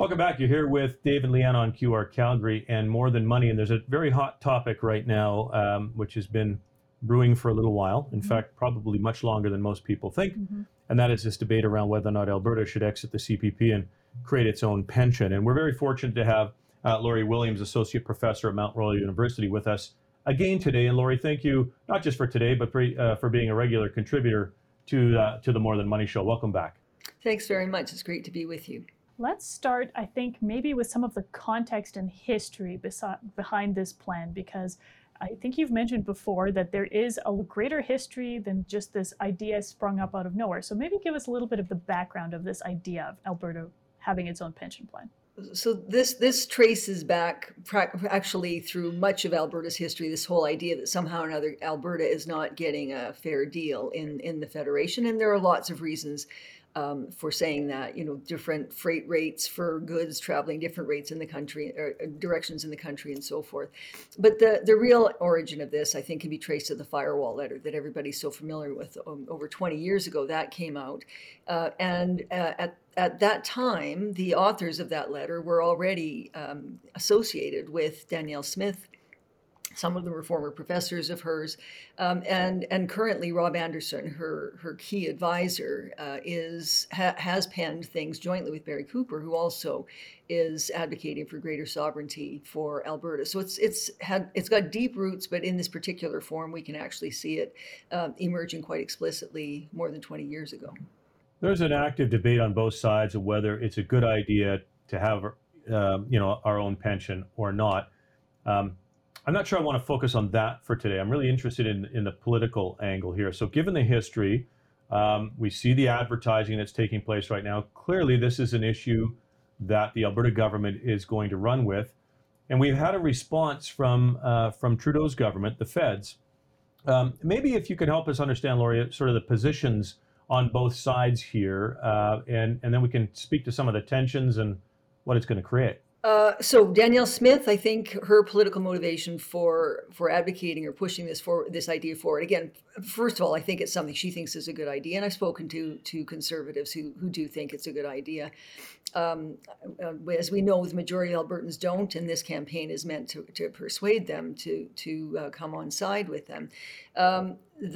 Welcome back. You're here with Dave and Leanne on QR Calgary and More Than Money. And there's a very hot topic right now, which has been brewing for a little while. In fact, probably much longer than most people think. And that is this debate around whether or not Alberta should exit the CPP and create its own pension. And we're very fortunate to have Laurie Williams, Associate Professor at Mount Royal University, with us again today. And Laurie, thank you not just for today, but for being a regular contributor to the More Than Money show. Welcome back. Thanks very much. It's great to be with you. Let's start, I think, maybe with some of the context and history behind this plan, because I think you've mentioned before that there is a greater history than just this idea sprung up out of nowhere. So maybe give us a little bit of the background of this idea of Alberta having its own pension plan. So this traces back actually through much of Alberta's history, this whole idea that somehow or another Alberta is not getting a fair deal in the Federation. And there are lots of reasons for saying that, different freight rates for goods traveling different rates in the country, or directions in the country and so forth. But the real origin of this, I think, can be traced to the Firewall letter that everybody's so familiar with. Over 20 years ago, that came out. And at that time, the authors of that letter were already associated with Danielle Smith. Some of them were former professors of hers, and currently Rob Anderson, her key advisor, has penned things jointly with Barry Cooper, who also is advocating for greater sovereignty for Alberta. So it's got deep roots, but in this particular form, we can actually see it emerging quite explicitly more than 20 years ago. There's an active debate on both sides of whether it's a good idea to have, our own pension or not. I'm not sure I want to focus on that for today. I'm really interested in the political angle here. So given the history, we see the advertising that's taking place right now. Clearly, this is an issue that the Alberta government is going to run with. And we've had a response from Trudeau's government, the feds. Maybe if you could help us understand, Laurie, sort of the positions on both sides here, and then we can speak to some of the tensions and what it's going to create. So Danielle Smith, I think her political motivation for advocating or pushing this idea forward. Again, first of all, I think it's something she thinks is a good idea, and I've spoken to conservatives who do think it's a good idea. As we know, the majority of Albertans don't, and this campaign is meant to persuade them to come on side with them. On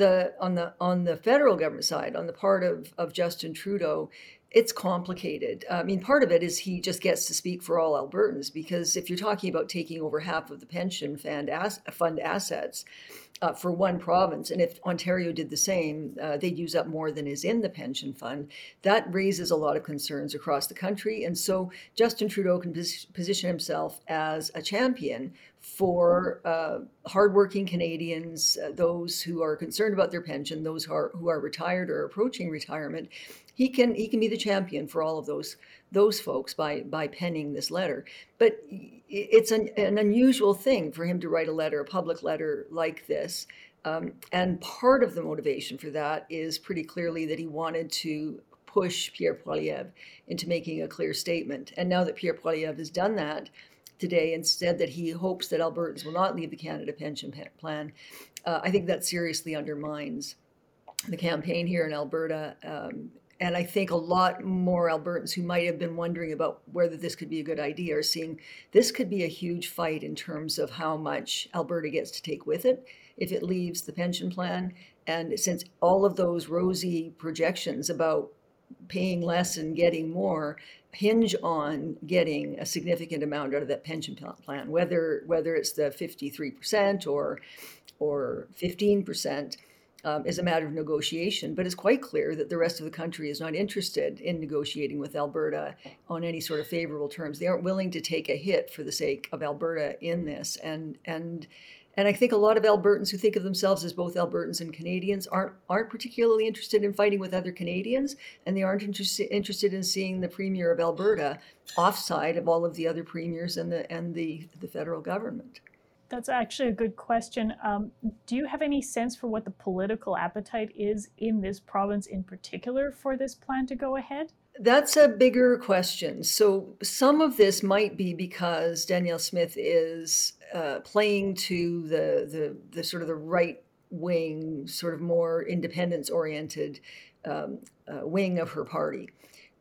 the federal government side, on the part of Justin Trudeau, it's complicated. I mean, part of it is he just gets to speak for all Albertans, because if you're talking about taking over half of the pension fund assets for one province, and if Ontario did the same, they'd use up more than is in the pension fund. That raises a lot of concerns across the country. And so Justin Trudeau can position himself as a champion for hardworking Canadians, those who are concerned about their pension, those who are retired or approaching retirement. He can be the champion for all of those folks by penning this letter. But it's an unusual thing for him to write a public letter like this. And part of the motivation for that is pretty clearly that he wanted to push Pierre Poilievre into making a clear statement. And now that Pierre Poilievre has done that today, instead that he hopes that Albertans will not leave the Canada Pension Plan, I think that seriously undermines the campaign here in Alberta. And I think a lot more Albertans who might have been wondering about whether this could be a good idea are seeing this could be a huge fight in terms of how much Alberta gets to take with it if it leaves the pension plan. And since all of those rosy projections about paying less and getting more hinge on getting a significant amount out of that pension plan, whether it's the 53% or 15%. Is a matter of negotiation, but it's quite clear that the rest of the country is not interested in negotiating with Alberta on any sort of favorable terms. They aren't willing to take a hit for the sake of Alberta in this. And I think a lot of Albertans who think of themselves as both Albertans and Canadians aren't particularly interested in fighting with other Canadians, and they aren't interested in seeing the Premier of Alberta offside of all of the other premiers and the federal government. That's actually a good question. Do you have any sense for what the political appetite is in this province in particular for this plan to go ahead? That's a bigger question. So some of this might be because Danielle Smith is playing to the sort of the right wing, sort of more independence-oriented wing of her party.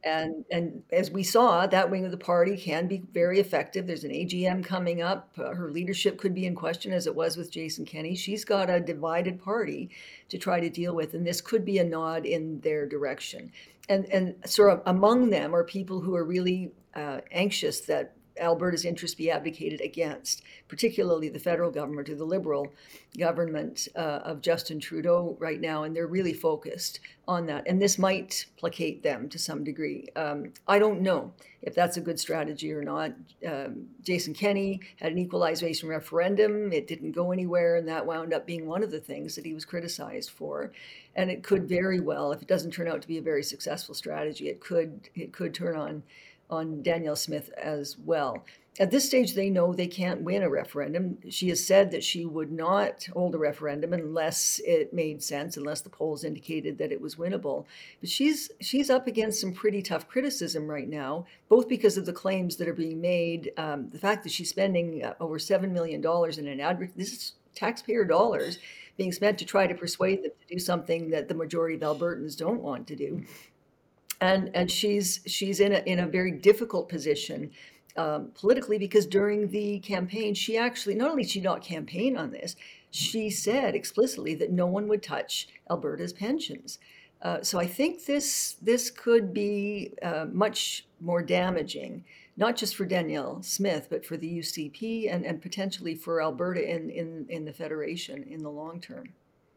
And as we saw, that wing of the party can be very effective. There's an AGM coming up. Her leadership could be in question, as it was with Jason Kenney. She's got a divided party to try to deal with, and this could be a nod in their direction. And sort of among them are people who are really anxious that Alberta's interests be advocated against, particularly the federal government or the Liberal government of Justin Trudeau right now, and they're really focused on that. And this might placate them to some degree. I don't know if that's a good strategy or not. Jason Kenney had an equalization referendum. It didn't go anywhere, and that wound up being one of the things that he was criticized for. And it could very well, if it doesn't turn out to be a very successful strategy, it could turn on Danielle Smith as well. At this stage, they know they can't win a referendum. She has said that she would not hold a referendum unless it made sense, unless the polls indicated that it was winnable. But she's up against some pretty tough criticism right now, both because of the claims that are being made, the fact that she's spending over $7 million in an ad. This is taxpayer dollars being spent to try to persuade them to do something that the majority of Albertans don't want to do. And she's in a very difficult position politically, because during the campaign, she actually, not only did she not campaign on this, she said explicitly that no one would touch Alberta's pensions. So I think this could be much more damaging, not just for Danielle Smith, but for the UCP and potentially for Alberta in the Federation in the long term.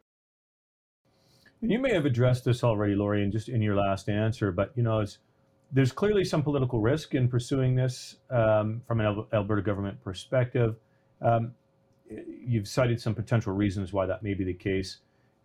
You may have addressed this already, Laurie, and just in your last answer, but there's clearly some political risk in pursuing this from an Alberta government perspective. You've cited some potential reasons why that may be the case.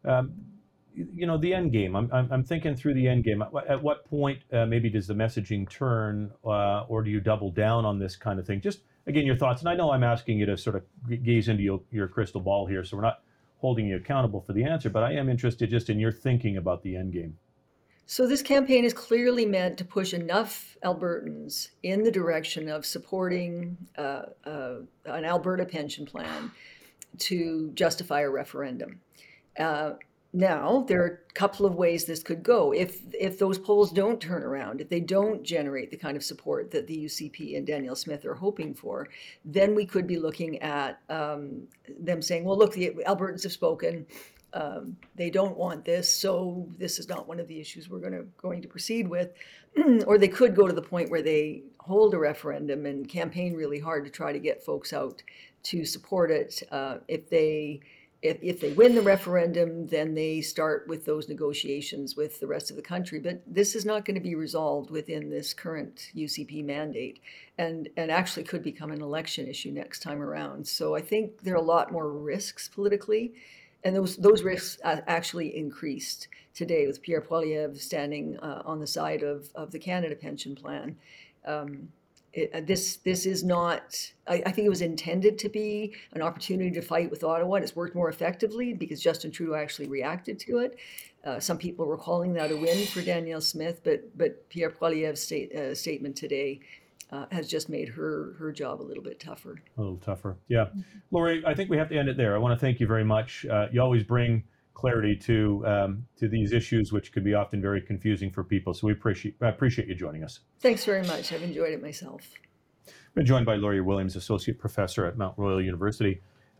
The end game. I'm thinking through the end game. At what point maybe does the messaging turn, or do you double down on this kind of thing? Just again, your thoughts. And I know I'm asking you to sort of gaze into your crystal ball here, so we're not holding you accountable for the answer, but I am interested just in your thinking about the end game. So this campaign is clearly meant to push enough Albertans in the direction of supporting an Alberta pension plan to justify a referendum. Now, there are a couple of ways this could go. If those polls don't turn around, if they don't generate the kind of support that the UCP and Danielle Smith are hoping for, then we could be looking at them saying, well, look, the Albertans have spoken. They don't want this, so this is not one of the issues we're going to proceed with. Or they could go to the point where they hold a referendum and campaign really hard to try to get folks out to support it. If they win the referendum, then they start with those negotiations with the rest of the country. But this is not going to be resolved within this current UCP mandate, and actually could become an election issue next time around. So I think there are a lot more risks politically, and those risks actually increased today with Pierre Poilievre standing on the side of the Canada Pension Plan. This is not, I think it was intended to be an opportunity to fight with Ottawa, and it's worked more effectively because Justin Trudeau actually reacted to it. Some people were calling that a win for Danielle Smith, but Pierre Poilievre's statement today has just made her job a little bit tougher. A little tougher, yeah. Laurie, I think we have to end it there. I want to thank you very much. You always bring clarity to these issues, which could be often very confusing for people. So I appreciate you joining us. Thanks very much. I've enjoyed it myself. I've been joined by Laurie Williams, Associate Professor at Mount Royal University.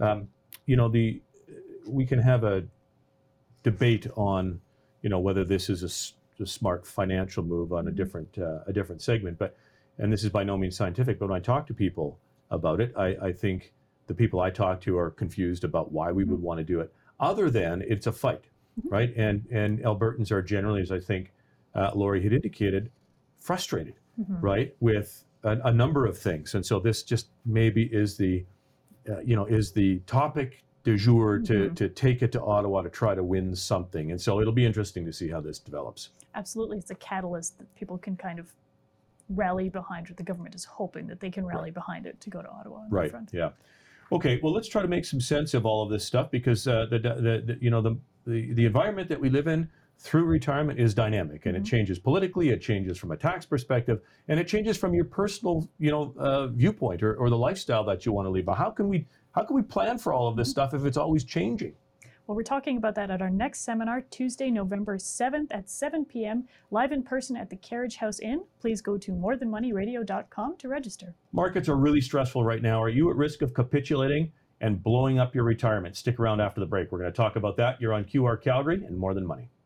We can have a debate on, whether this is a smart financial move on a different segment, and this is by no means scientific, but when I talk to people about it, I think the people I talk to are confused about why we would want to do it, other than it's a fight, right? And Albertans are generally, as I think Laurie had indicated, frustrated, right, with a number of things. And so this just maybe is the topic du jour to take it to Ottawa to try to win something. And so it'll be interesting to see how this develops. Absolutely. It's a catalyst that people can kind of rally behind, or the government is hoping that they can rally behind it to go to Ottawa. Right. Front. Yeah. Okay. Well, let's try to make some sense of all of this stuff, because the environment that we live in through retirement is dynamic, and it changes politically, it changes from a tax perspective, and it changes from your personal viewpoint or the lifestyle that you want to lead. But how can we plan for all of this stuff if it's always changing? Well, we're talking about that at our next seminar, Tuesday, November 7th at 7 p.m., live in person at the Carriage House Inn. Please go to morethanmoneyradio.com to register. Markets are really stressful right now. Are you at risk of capitulating and blowing up your retirement? Stick around after the break. We're going to talk about that. You're on QR Calgary and More Than Money.